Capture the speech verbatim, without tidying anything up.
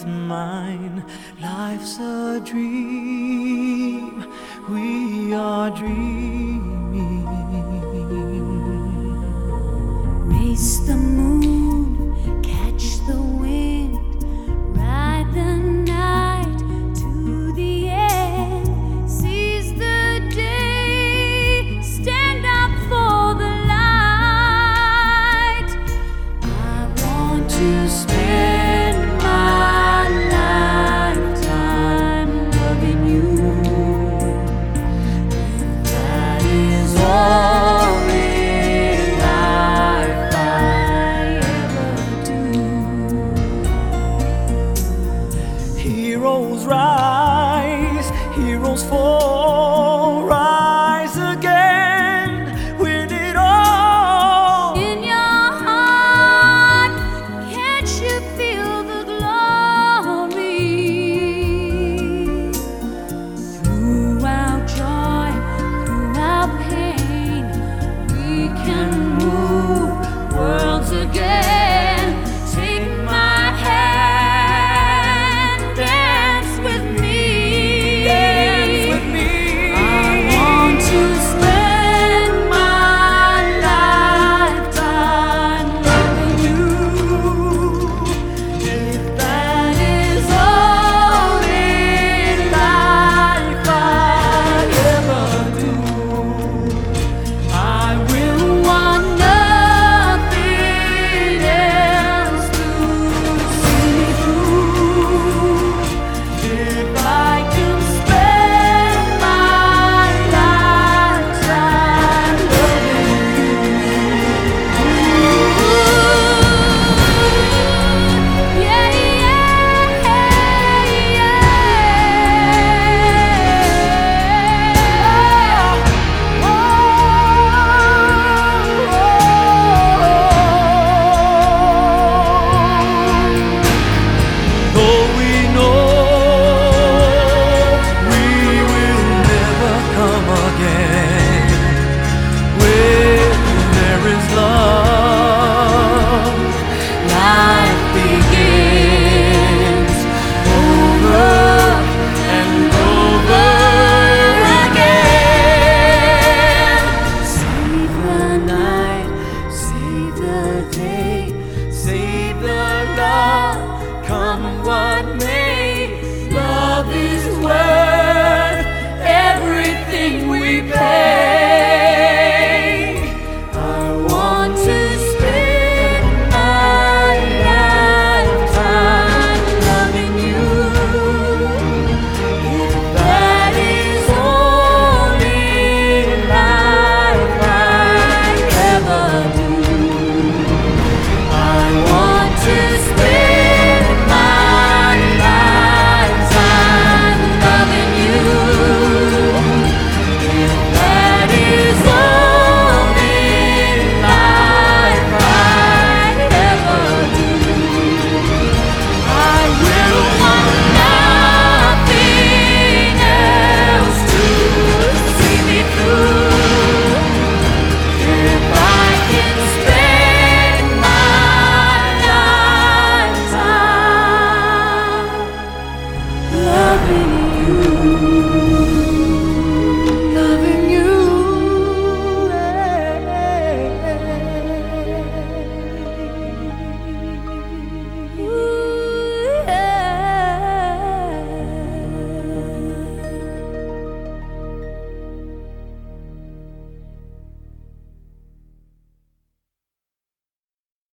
is mine. Life's a dream, we are dreaming. Race the moon, catch the wind, ride the night to the end, seize the day, stand up for the light. I want to spend my lifetime loving you. That is all in life I ever do. Heroes rise, heroes fall.